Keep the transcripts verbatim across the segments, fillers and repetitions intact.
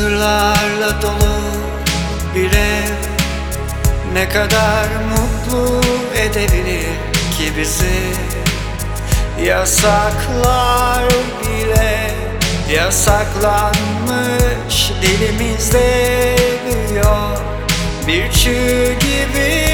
Sırlarla dolu bir ev ne kadar mutlu edebilir ki bizi? Yasaklar bile yasaklanmış, dilimizde büyüyor bir çığ gibi.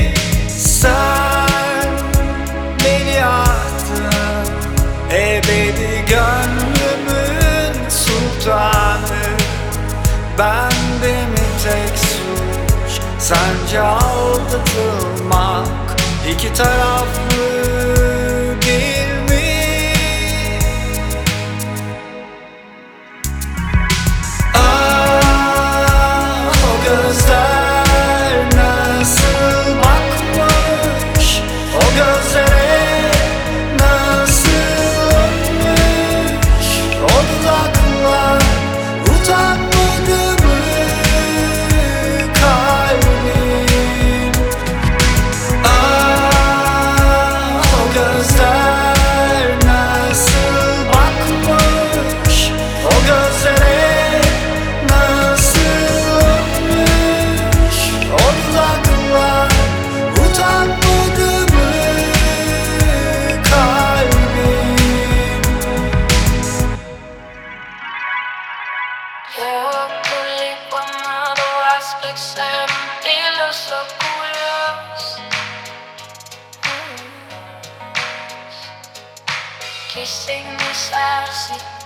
Sen beni attın, ebedi gönlümün sultanı. Bende mi tek suç sence aldatılmak? İki taraflı değil mi? Ah, o gözler nasıl bakmış, o gözlere nasıl öpmüş, o dudaklar utanmadı mı kalbim? Ah, o gözler nasıl bakmış, o gözlere nasıl öpmüş, o dudaklar utanmadı mı kalbim? Llevo público amado, haz que sean hilos oscuros. Quise iniciar si